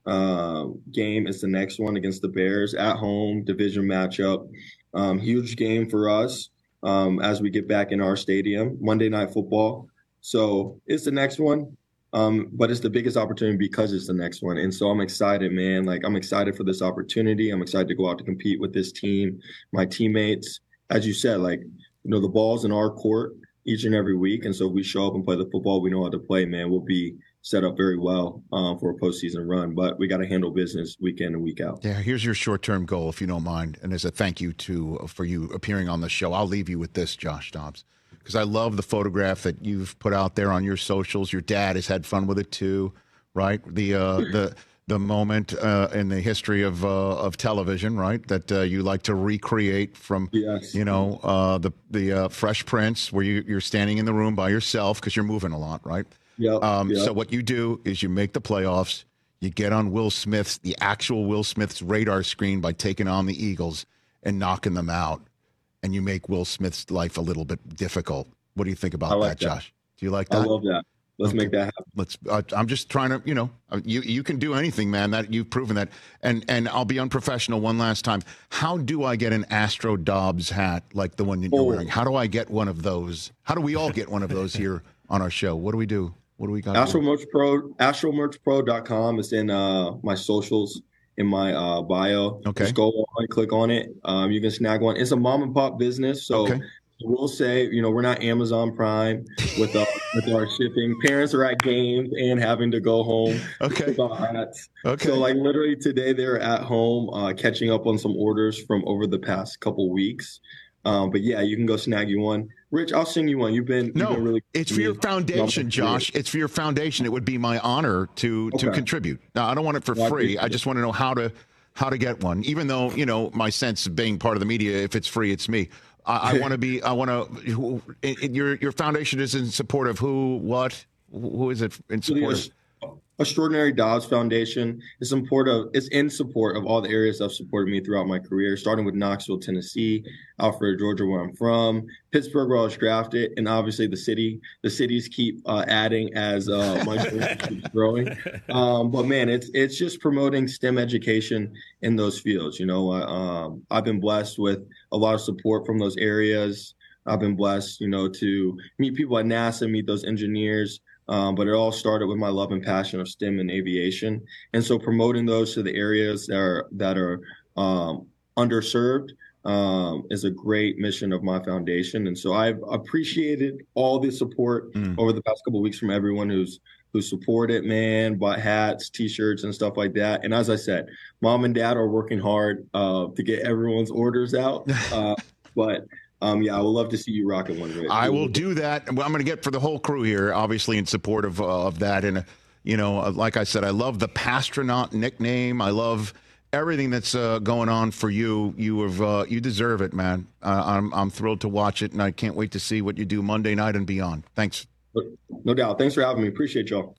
uh, game is the next one against the Bears at home, division matchup. Um, huge game for us um, as we get back in our stadium, Monday Night Football. So it's the next one. Um, but it's the biggest opportunity because it's the next one. And so I'm excited, man. Like, I'm excited for this opportunity. I'm excited to go out to compete with this team, my teammates. As you said, like, you know, the ball's in our court each and every week. And so if we show up and play the football we know how to play, man, we'll be set up very well uh, for a postseason run. But we got to handle business week in and week out. Yeah, here's your short-term goal, if you don't mind. And as a thank you to for you appearing on the show, I'll leave you with this, Josh Dobbs. Because I love the photograph that you've put out there on your socials. Your dad has had fun with it too, right? The uh, the the moment uh, in the history of uh, of television, right? That uh, you like to recreate from, yes. you know, uh, the the uh, Fresh Prince, where you, you're standing in the room by yourself because you're moving a lot, right? Yeah. Um, yep. So what you do is you make the playoffs. You get on Will Smith's, the actual Will Smith's radar screen by taking on the Eagles and knocking them out. And you make Will Smith's life a little bit difficult. What do you think about I like that, that, Josh? Do you like that? I love that. Let's okay. make that happen. Let's. Uh, I'm just trying to, you know, you you can do anything, man. That you've proven that. And and I'll be unprofessional one last time. How do I get an Astro Dobbs hat like the one that you're oh. wearing? How do I get one of those? How do we all get one of those here on our show? What do we do? What do we got? Astro Merch Pro, astro merch pro dot com is in uh, my socials. In my uh, bio. Okay. Just go on, click on it. Um, you can snag one. It's a mom and pop business. So okay. we'll say, you know, we're not Amazon Prime with, uh, with our shipping. Parents are at games and having to go home. Okay. With our hats. Okay. So like literally today they're at home uh, catching up on some orders from over the past couple weeks. Um, but yeah, you can go snag you one. Rich, I'll send you one. You've been no. You've been really it's for your foundation, Josh. It's for your foundation. It would be my honor to okay. to contribute. Now, I don't want it for well, free. I, I just want to know how to how to get one. Even though, you know, my sense of being part of the media, if it's free, it's me. I, I want to be. I want to. Your your foundation is in support of who? What? Who is it in support of? Extraordinary Dobbs Foundation is in support of is in support of all the areas that have supported me throughout my career, starting with Knoxville, Tennessee, Alpharetta, Georgia, where I'm from, Pittsburgh, where I was drafted, and obviously the city. The cities keep uh, adding as uh, my career keeps growing. Um, but man, it's it's just promoting STEM education in those fields. You know, I, um, I've been blessed with a lot of support from those areas. I've been blessed, you know, to meet people at NASA, meet those engineers. Um, but it all started with my love and passion of STEM and aviation. And so promoting those to the areas that are, that are um, underserved um, is a great mission of my foundation. And so I've appreciated all the support mm. over the past couple of weeks from everyone who's who supported, man, bought hats, T-shirts, and stuff like that. And as I said, mom and dad are working hard uh, to get everyone's orders out. Uh, but Um, yeah, I would love to see you rocking one. Rich. I will do that. I'm going to get for the whole crew here, obviously in support of uh, of that. And, uh, you know, uh, like I said, I love the Pastronaut nickname. I love everything that's uh, going on for you. You have uh, you deserve it, man. Uh, I'm I'm thrilled to watch it, and I can't wait to see what you do Monday night and beyond. Thanks. No doubt. Thanks for having me. Appreciate y'all.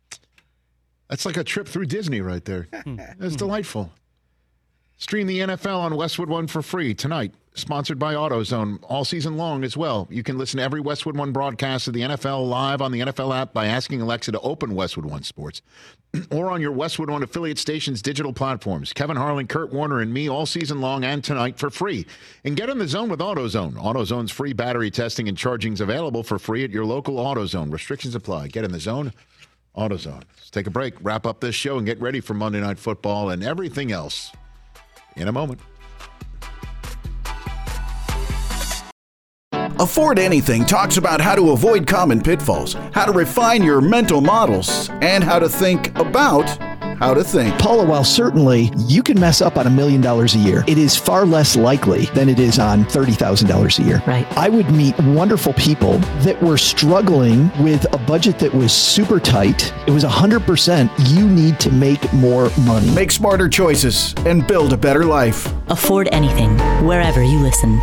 That's like a trip through Disney right there. That's delightful. Stream the N F L on Westwood One for free tonight. Sponsored by AutoZone all season long as well. You can listen to every Westwood One broadcast of the N F L live on the N F L app by asking Alexa to open Westwood One Sports or on your Westwood One affiliate station's digital platforms. Kevin Harlan, Kurt Warner, and me all season long and tonight for free. And get in the zone with AutoZone. AutoZone's free battery testing and charging is available for free at your local AutoZone. Restrictions apply. Get in the zone. AutoZone. Let's take a break, wrap up this show, and get ready for Monday Night Football and everything else in a moment. Afford Anything talks about how to avoid common pitfalls, how to refine your mental models, and how to think about how to think. Paula, while certainly you can mess up on a million dollars a year, it is far less likely than it is on thirty thousand dollars a year. Right. I would meet wonderful people that were struggling with a budget that was super tight. It was one hundred percent you need to make more money. Make smarter choices and build a better life. Afford anything, wherever you listen.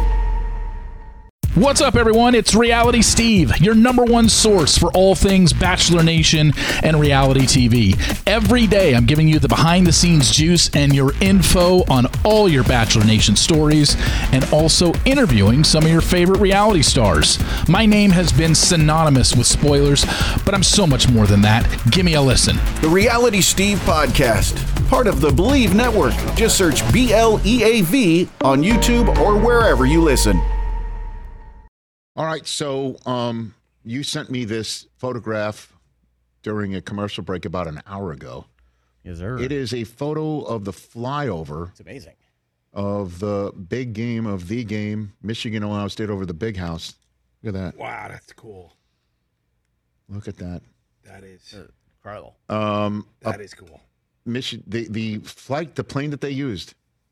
What's up, everyone? It's Reality Steve, your number one source for all things Bachelor Nation and reality T V. Every day, I'm giving you the behind-the-scenes juice and your info on all your Bachelor Nation stories, and also interviewing some of your favorite reality stars. My name has been synonymous with spoilers, but I'm so much more than that. Give me a listen. The Reality Steve Podcast, part of the Believe Network. Just search B L E A V on YouTube or wherever you listen. All right, so um, you sent me this photograph during a commercial break about an hour ago. Yes, sir. It is a photo of the flyover. It's amazing. Of the big game of the game, Michigan Ohio State over the Big House. Look at that. Wow, that's cool. Look at that. That is incredible. Um, that is cool. Michigan, the the flight, the plane that they used,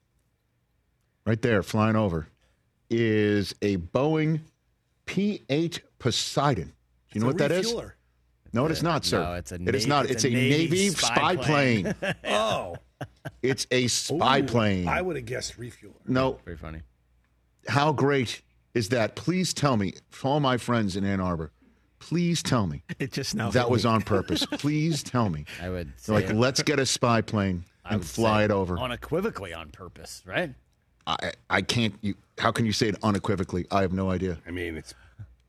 right there, flying over, is a Boeing P eight Poseidon. Do you know what that is? No, it is not, sir. No, it's a it is Na- not. it's It's a a Navy Navy spy spy plane. plane. Oh. It's a spy Ooh, plane. I would have guessed refueler. No. Very funny. How great is that? Please tell me, for all my friends in Ann Arbor, please tell me It just now that hit was me. on purpose. Please tell me. I would say Like, it- let's get a spy plane I and would fly say it over. unequivocally on purpose, right? I I can't. You, how can you say it unequivocally? I have no idea. I mean, it's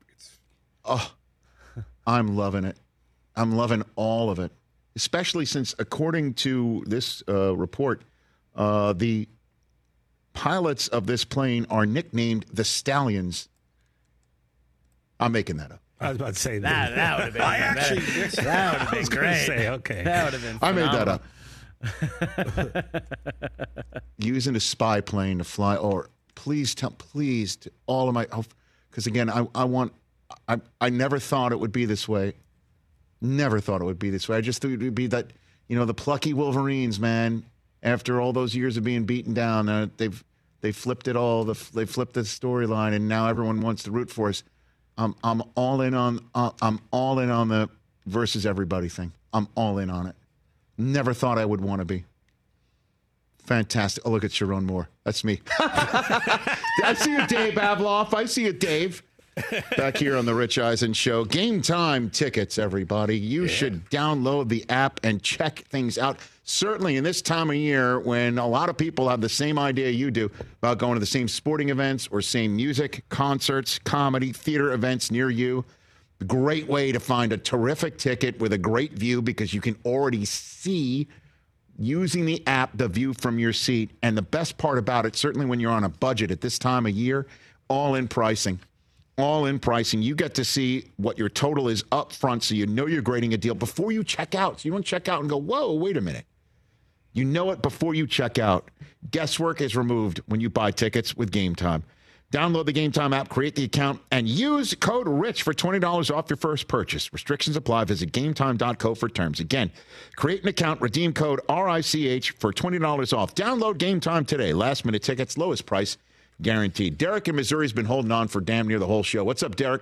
Oh, I'm loving it. I'm loving all of it, especially since, according to this uh, report, uh, the pilots of this plane are nicknamed the Stallions. I'm making that up. I was about to say That, that. that would have been, I that, actually, that would have I been was gonna great. say, okay. That would have been I made that phenomenal. up. Using a spy plane to fly, or please tell, please, to all of my, because again, I, I want, I, I never thought it would be this way. Never thought it would be this way. I just thought it would be that, you know, the plucky Wolverines, man, after all those years of being beaten down, uh, they've, they flipped it all, the, they flipped the storyline, and now everyone wants to root for us. I'm, I'm all in on, uh, I'm all in on the versus everybody thing. I'm all in on it. Never thought I would want to be. Fantastic. Oh, look at Sharon Moore. That's me. I see you, Dave Avloff. I see you, Dave. Back here on the Rich Eisen Show. Game time tickets, everybody. You yeah. should download the app and check things out. Certainly in this time of year when a lot of people have the same idea you do about going to the same sporting events or same music, concerts, comedy, theater events near you. Great way to find a terrific ticket with a great view because you can already see, using the app, the view from your seat. And the best part about it, certainly when you're on a budget at this time of year, all-in pricing. All-in pricing. You get to see what your total is up front, so you know you're grading a deal before you check out. So you don't check out and go, whoa, wait a minute. You know it before you check out. Guesswork is removed when you buy tickets with Game Time. Download the Game Time app, create the account, and use code RICH for twenty dollars off your first purchase. Restrictions apply. Visit game time dot co for terms. Again, create an account, redeem code R I C H for twenty dollars off. Download Game Time today. Last-minute tickets, lowest price guaranteed. Derek in Missouri has been holding on for damn near the whole show. What's up, Derek?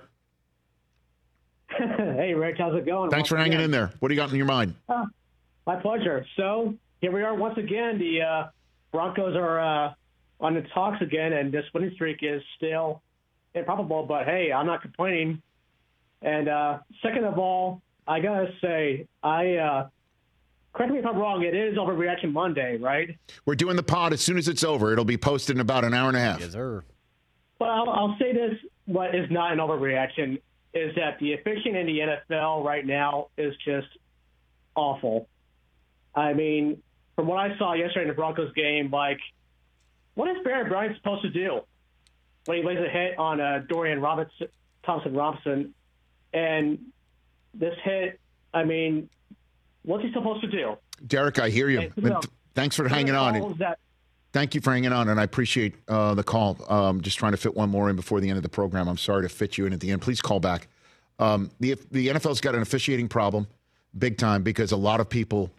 Hey, Rich. How's it going? Thanks Once for hanging again. in there. What do you got in your mind? Uh, my pleasure. So here we are once again. The uh, Broncos are uh, on the talks again, and this winning streak is still improbable. But, hey, I'm not complaining. And uh, second of all, I got to say, I uh, correct me if I'm wrong, it is Overreaction Monday, right? We're doing the pod as soon as it's over. It'll be posted in about an hour and a half. Yes, sir. Well, I'll, I'll say this. What is not an overreaction is that the officiating in the N F L right now is just awful. I mean, from what I saw yesterday in the Broncos game, like, what is Barry Bryant supposed to do when he lays a hit on uh, Dorian Robinson, Thompson Robinson? And this hit, I mean, what's he supposed to do? Derek, I hear you. And, you know, Thanks for hanging on. That, Thank you for hanging on, and I appreciate uh, the call. Um, just trying to fit one more in before the end of the program. I'm sorry to fit you in at the end. Please call back. Um, the the N F L's got an officiating problem, big time, because a lot of people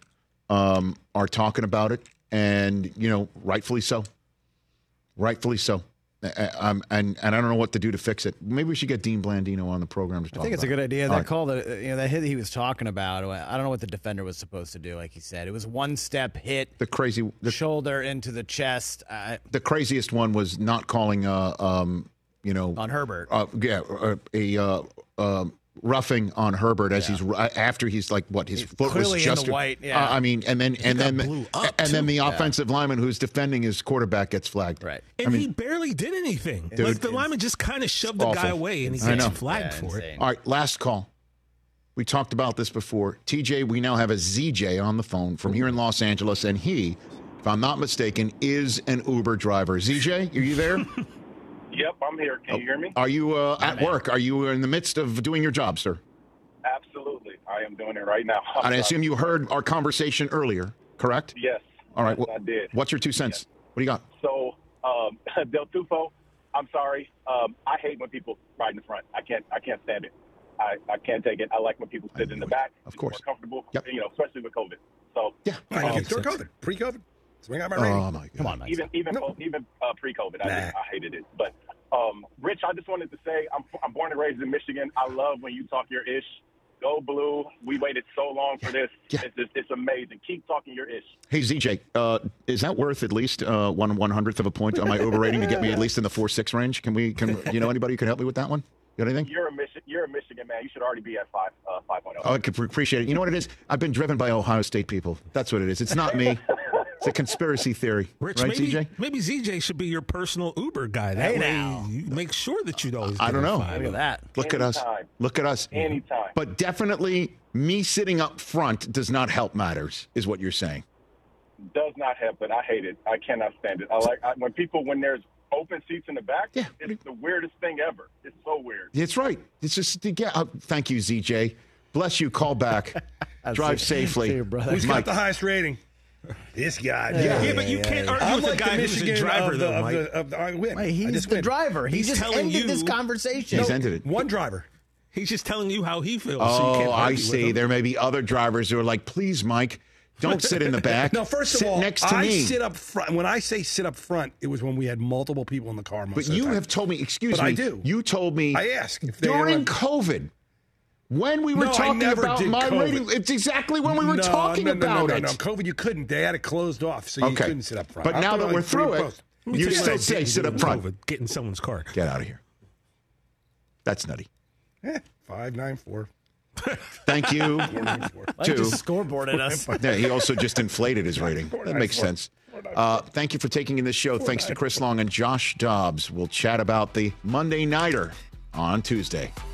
um, are talking about it, and, you know, rightfully so. Rightfully so. Um, and and I don't know what to do to fix it. Maybe we should get Dean Blandino on the program to talk about it. I think it's a good idea. That All right. call, that you know, that hit that he was talking about, I don't know what the defender was supposed to do, like he said. It was one step hit, the crazy the, shoulder into the chest. Uh, the craziest one was not calling, uh, um, you know. On Herbert. Uh, yeah, uh, a uh, uh, roughing on Herbert as yeah. he's after he's like what his he's foot was just in the white. Yeah. Uh, I mean, and then and then blew up and too. then the Yeah. offensive lineman who's defending his quarterback gets flagged. Right, and I mean, he barely did anything. Dude, like the lineman just kind of shoved the awful. guy away, and he I gets know. flagged Yeah, for insane. it. All right, last call. We talked about this before. T J, we now have a Z J on the phone from here in Los Angeles, and he, if I'm not mistaken, is an Uber driver. Z J, are you there? Yep, I'm here. Can you hear me? Are you uh, at work? Are you in the midst of doing your job, sir? Absolutely. I am doing it right now. And I assume you heard our conversation earlier, correct? Yes. All right. Yes, Well, I did. what's your two cents? Yes. What do you got? So, um, Del Tufo, I'm sorry. Um, I hate when people ride in the front. I can't. I can't stand it. I, I can't take it. I like when people sit in the back. Of course. More comfortable. Yep. You know, especially with COVID. So. Yeah. I um, can still COVID. Pre-COVID. Swing out my rating. Oh, my God. Come on, man. even even No. even uh, pre-COVID, I, Nah. did, I hated it. But um, Rich, I just wanted to say I'm I'm born and raised in Michigan. I love when you talk your ish. Go blue. We waited so long for this. Yeah. It's just, it's amazing. Keep talking your ish. Hey, Z J, uh, is that worth at least uh, one one hundredth of a point on my Uber rating to get me at least in the four six range? Can we? Can you know anybody who can help me with that one? You got anything? You're a Michigan. You're a Michigan man. You should already be at five uh, five point oh. Oh, I could appreciate it. You know what it is? I've been driven by Ohio State people. That's what it is. It's not me. It's a conspiracy theory, Rich, right, maybe, Z J? maybe Z J should be your personal Uber guy. That Hey, way now. you make sure that you always I get don't a know. five. Look at that. Look at us. Anytime. Look at us. Anytime. But definitely, me sitting up front does not help matters, is what you're saying. Does not help, but I hate it. I cannot stand it. I like I, when people when there's open seats in the back. Yeah. It's the weirdest thing ever. It's so weird. That's right. It's just yeah. Uh, thank you, Z J. Bless you. Call back. Drive safely. See you, brother. Who's Mike. got the highest rating? This guy. Yeah, Yeah. but you can't argue I'm with like the guy the who's Michigan a driver, of the, though, of Mike. the, of the, I win. Wait, I he's just the win. driver. He He's just telling ended you- this conversation. He's ended it. One driver. He's just telling you how he feels. so you Oh, can't I argue with see. him. There may be other drivers who are like, please, Mike, don't sit in the back. No, first of sit all, next to I me. sit up front. When I say sit up front, it was when we had multiple people in the car. Most But of the you time. have told me, excuse But me. I do. You told me. I ask if they during were- COVID. When we were No, I talking never about did my COVID. rating, it's exactly when we were no, talking no, no, about no, no, it. No, COVID, you couldn't. They had it closed off, so you Okay. couldn't sit up front. But I'll now throw that like we're three through it, posts. Let me you tell what still I say didn't sit do up with front. COVID, get in someone's car. Get out of here. That's nutty. Eh, five nine four. Thank you. Four nine four. Like Two. just scoreboarded us. Yeah, he also just inflated his rating. That makes sense. Uh, thank you for taking in this show. Thanks to Chris Long and Josh Dobbs. We'll chat about the Monday Nighter on Tuesday.